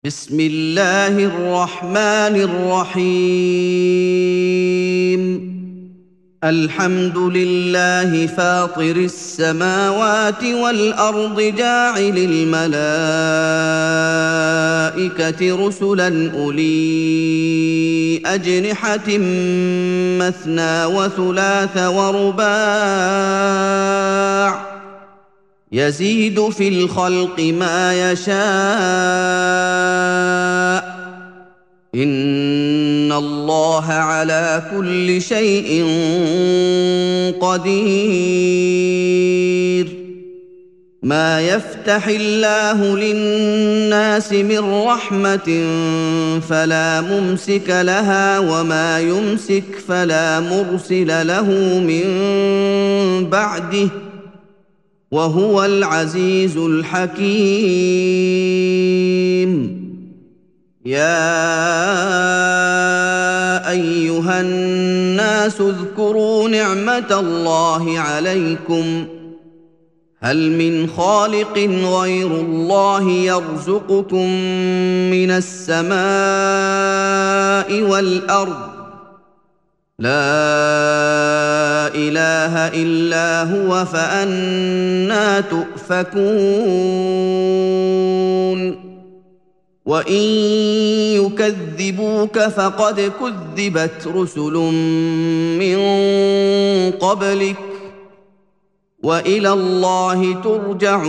بسم الله الرحمن الرحيم. الحمد لله فاطر السماوات والأرض جاعل الملائكة رسلا أولي أجنحة مثنى وثلاث ورباع يزيد في الخلق ما يشاء إن الله على كل شيء قدير. ما يفتح الله للناس من رحمة فلا ممسك لها وما يمسك فلا مرسل له من بعده وهو العزيز الحكيم. يا أيها الناس اذكروا نعمة الله عليكم هل من خالق غير الله يرزقكم من السماء والأرض لا إله إلا هو فأنى تؤفكون. وإن يكذبوك فقد كذبت رسل من قبلك وإلى الله ترجع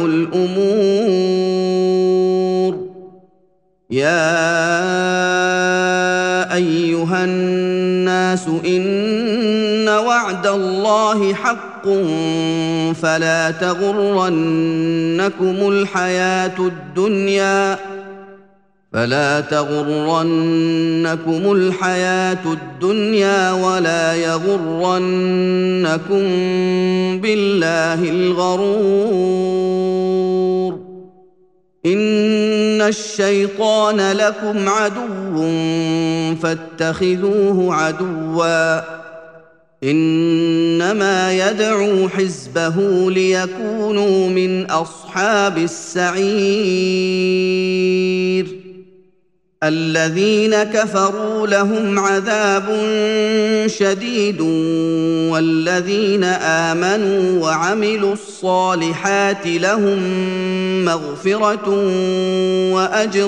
الأمور. يا أيها الناس إن وعد الله حق فلا تغرنكم الحياة الدنيا ولا يغرنكم بالله الغرور. إن الشيطان لكم عدو فاتخذوه عدوا إنما يدعو حزبه ليكونوا من أصحاب السعير. الذين كفروا لهم عذاب شديد والذين آمنوا وعملوا الصالحات لهم مغفرة وأجر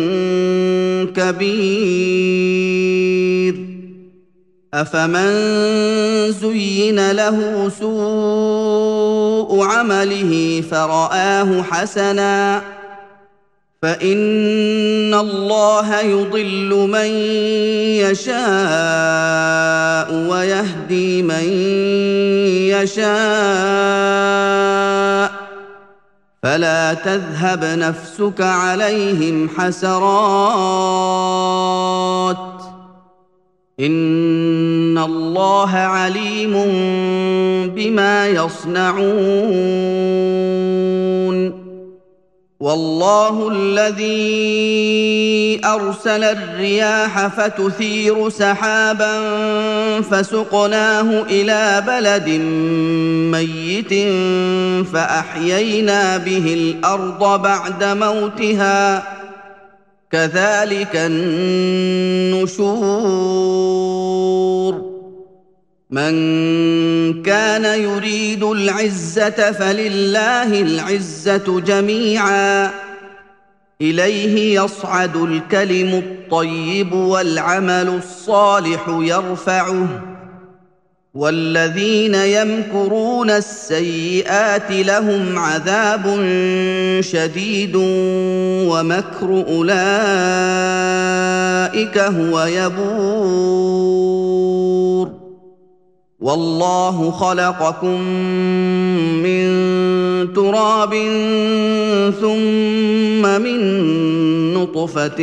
كبير. أفمن زين له سوء عمله فرآه حسنا فإن الله يضل من يشاء ويهدي من يشاء فلا تذهب نفسك عليهم حسرات إن الله عليم بما يصنعون. والله الذي أرسل الرياح فتثير سحابا فسقناه إلى بلد ميت فأحيينا به الأرض بعد موتها كذلك النشور. من كان يريد العزة فلله العزة جميعا إليه يصعد الكلم الطيب والعمل الصالح يرفعه والذين يمكرون السيئات لهم عذاب شديد ومكر أولئك هو يبور. والله خلقكم من تراب ثم من نطفة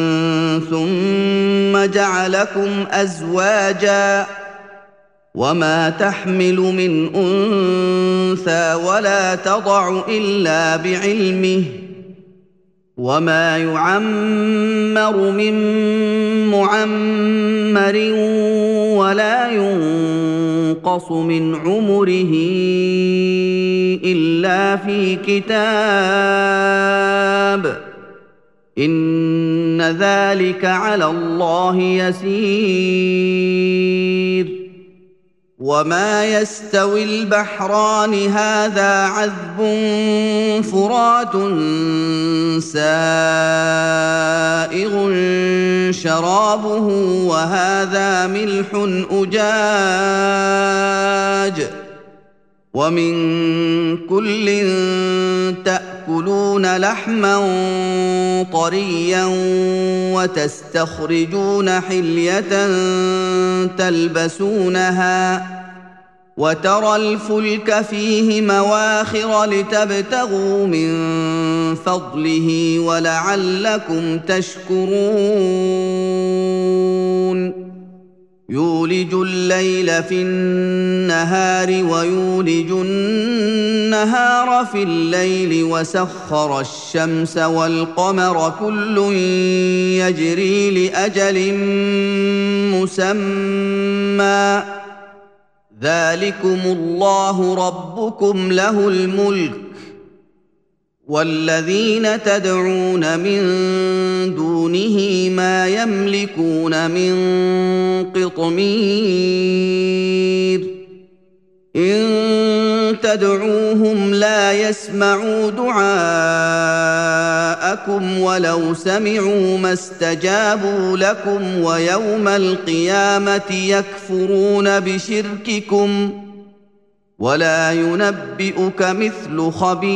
ثم جعلكم أزواجا وما تحمل من أنثى ولا تضع إلا بعلمه وما يعمر من معمر ولا ينقص من عمره إلا في كتاب إن ذلك على الله يسير. وما يستوي البحران هذا عذب فرات سائغ شرابه وهذا ملح أجاج ومن كل تأكلون لحما طريا وتستخرجون حلية تلبسونها وترى الفلك فيه مواخر لتبتغوا من فضله ولعلكم تشكرون. يولج الليل في النهار ويولج النهار في الليل وسخر الشمس والقمر كل يجري لأجل مسمى ذلكم الله ربكم له الملك والذين تدعون من دونه ما يملكون من قطمير إن تدعوهم لا يسمعوا دعاءكم ولو سمعوا ما استجابوا لكم ويوم القيامة يكفرون بشرككم ولا ينبئك مثل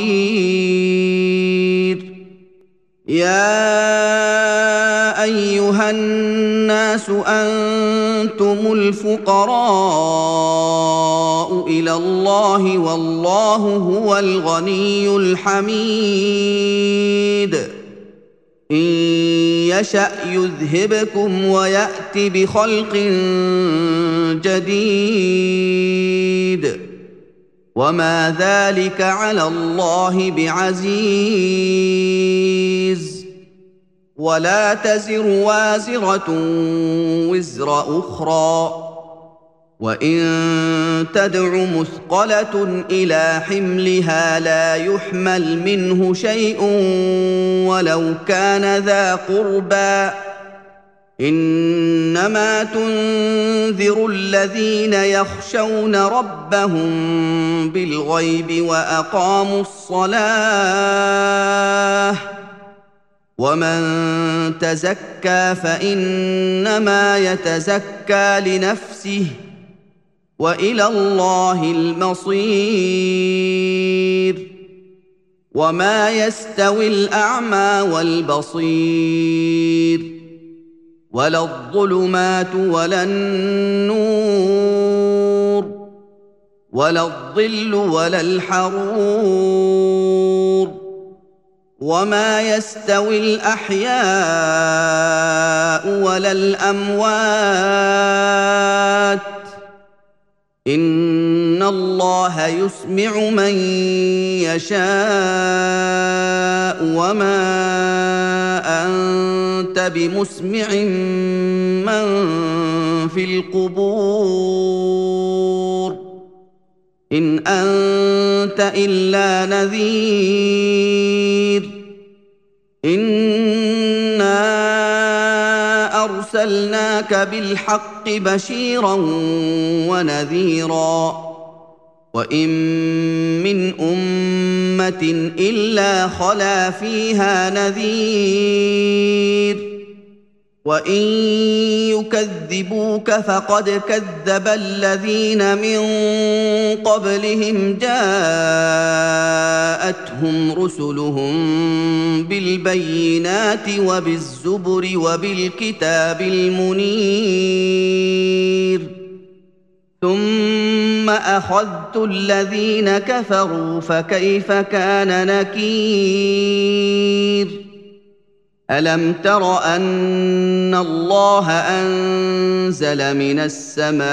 خبير. يا أيها الناس أنتم الفقراء إلى الله والله هو الغني الحميد. إن يشأ يذهبكم ويأت بخلق جديد وما ذلك على الله بعزيز. ولا تزر وازرة وزر أخرى وإن تدع مثقلة إلى حملها لا يحمل منه شيء ولو كان ذا قربى إنما تنذر الذين يخشون ربهم بالغيب وأقاموا الصلاة ومن تزكى فإنما يتزكى لنفسه وإلى الله المصير. وما يستوي الأعمى والبصير ولا الظلمات ولا النور ولا الظل ولا الحرور وما يستوي الأحياء ولا الأموات إن الله يسمع من يشاء وما أنت بمسمع من في القبور إن أنت إلا نذير. إنا أرسلناك بالحق بشيرا ونذيرا وإن من أمة إلا خلا فيها نذير وإن يكذبوك فقد كذب الذين من قبلهم جاءتهم رسلهم بالبينات وبالزبر وبالكتاب المنير ثم أخذت الذين كفروا فكيف كان نكير. ألم تر أن الله أنزل من السماء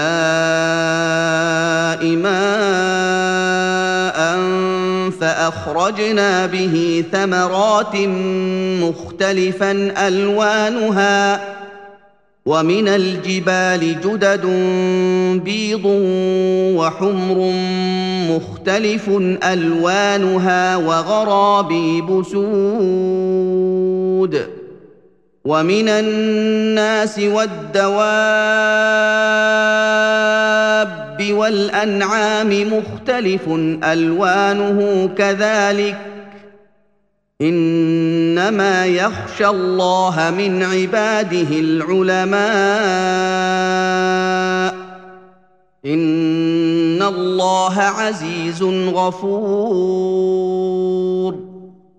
ماء فأخرجنا به ثمرات مختلفا ألوانها ومن الجبال جدد بيض وحمر مختلف ألوانها وغرابيب سود ومن الناس والدواب والأنعام مختلف ألوانه كذلك إنما يخشى الله من عباده العلماء إن الله عزيز غفور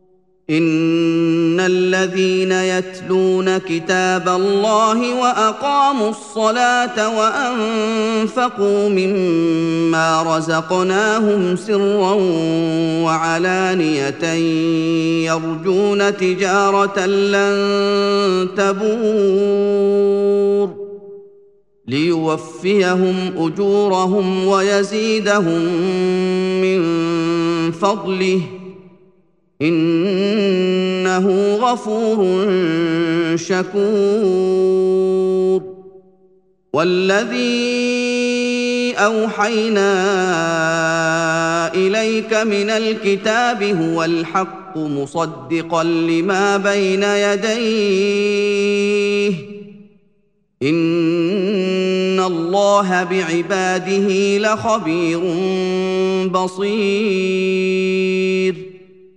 إن الذين يتلون كتاب الله وأقاموا الصلاة وأنفقوا مما رزقناهم سرا وعلانية يرجون تجارة لن تبور ليوفيهم أجورهم ويزيدهم من فضله إنه غفور شكور والذي أوحينا إليك من الكتاب هو الحق مصدقا لما بين يديه إن الله بعباده لخبير بصير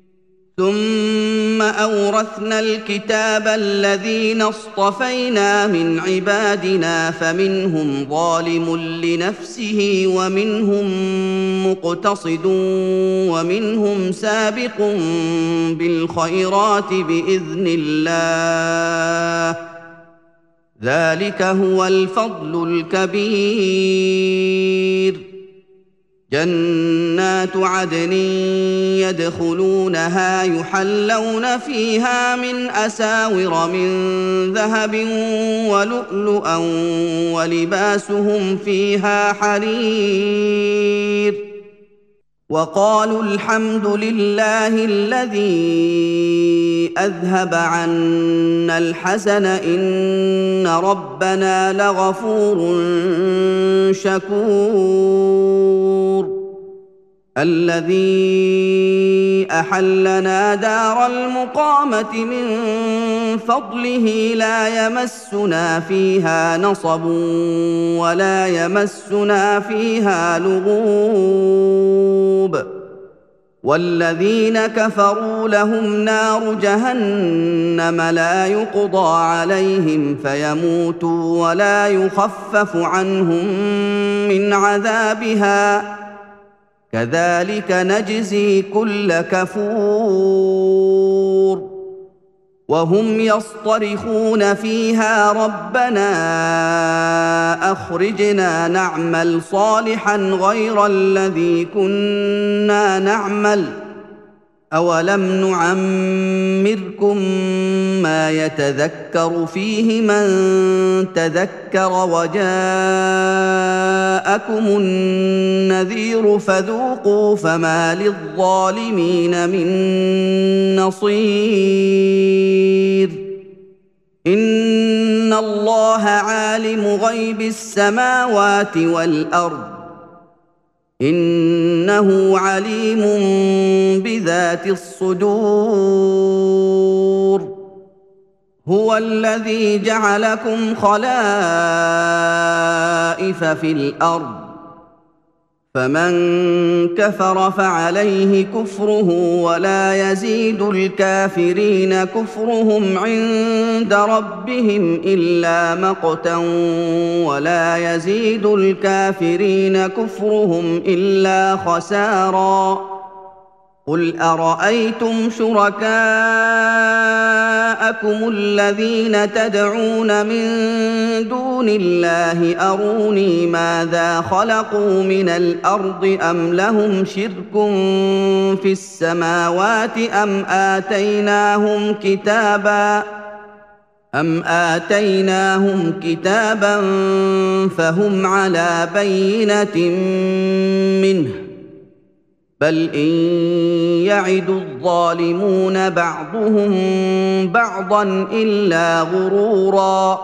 ثم أورثنا الكتاب الذين اصطفينا من عبادنا فمنهم ظالم لنفسه ومنهم مقتصد ومنهم سابق بالخيرات بإذن الله ذلك هو الفضل الكبير جنات عدن يدخلونها يحلون فيها من أساور من ذهب ولؤلؤا ولباسهم فيها حرير وقالوا الحمد لله الذي أذهب عنا الحزن إن ربنا لغفور شكور الذي أحلنا دار المقامة من فضله لا يمسنا فيها نصب ولا يمسنا فيها لغوب والذين كفروا لهم نار جهنم لا يقضى عليهم فيموتوا ولا يخفف عنهم من عذابها كذلك نجزي كل كفور وهم يصطرخون فيها ربنا أخرجنا نعمل صالحا غير الذي كنا نعمل أولم نعمركم ما يتذكر فيه من تذكر وجاءكم النذير فذوقوا فما للظالمين من نصير إن الله عالم غيب السماوات والأرض إنه عليم بذات الصدور هو الذي جعلكم خلائف في الأرض فمن كفر فعليه كفره ولا يزيد الكافرين كفرهم عند ربهم إلا مقتا ولا يزيد الكافرين كفرهم إلا خسارا قل أرأيتم شركاءكم الذين تدعون من دون الله أروني ماذا خلقوا من الأرض أم لهم شرك في السماوات أم آتيناهم كتابا فهم على بينة منه بل إن يعد الظالمون بعضهم بعضا إلا غرورا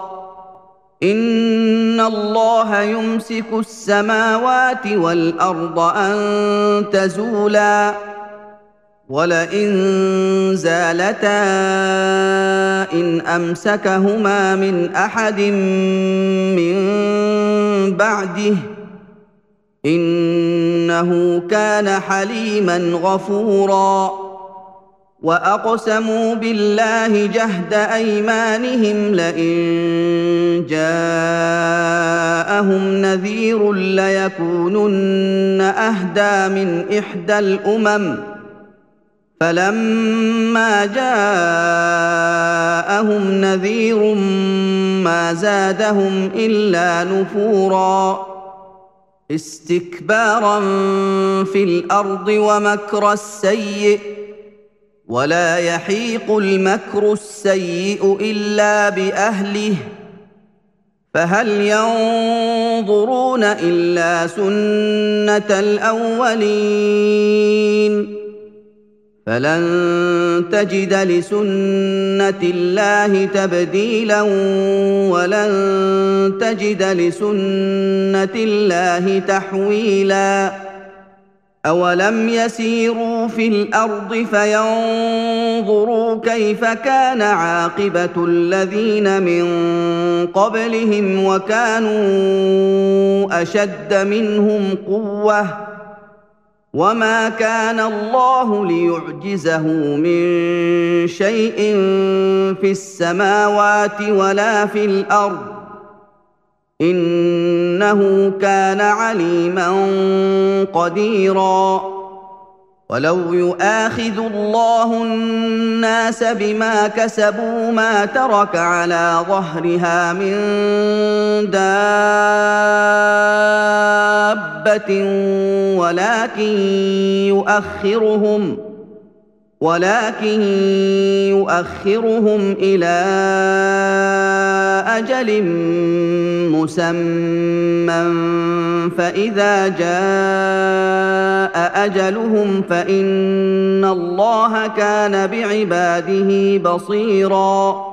إن الله يمسك السماوات والأرض أن تزولا ولئن زالتا إن أمسكهما من أحد من بعده إنه كان حليما غفورا وأقسموا بالله جهد أيمانهم لئن جاءهم نذير ليكونن أهدى من إحدى الأمم فلما جاءهم نذير ما زادهم إلا نفورا استكبارا في الأرض ومكر السيئ ولا يحيق المكر السيئ إلا بأهله فهل ينظرون إلا سنة الأولين فلن تجد لسنة الله تبديلا ولن تجد لسنة الله تحويلا أولم يسيروا في الأرض فينظروا كيف كان عاقبة الذين من قبلهم وكانوا أشد منهم قوة وما كان الله ليعجزه من شيء في السماوات ولا في الأرض إنه كان عليما قديرا ولو يؤاخذ الله الناس بما كسبوا ما ترك على ظهرها من دابة ولكن يؤخرهم إلى أجل مسمى فإذا جاء أجلهم فإن الله كان بعباده بصيراً